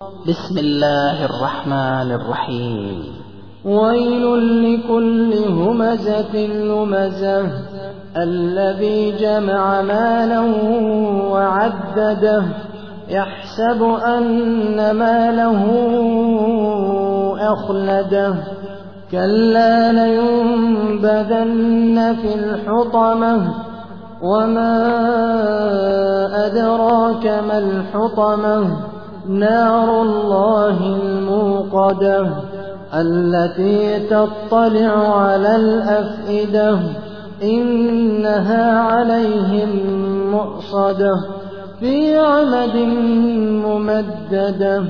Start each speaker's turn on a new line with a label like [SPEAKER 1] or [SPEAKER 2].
[SPEAKER 1] بسم الله الرحمن الرحيم.
[SPEAKER 2] ويل لكل همزة لمزة الذي جمع مالا وعدده يحسب أن ماله أخلده كلا لينبذن في الحطمة وما أدراك ما الحطمة نار الله الموقدة التي تطلع على الأفئدة إنها عليهم مؤصدة في عمد ممددة.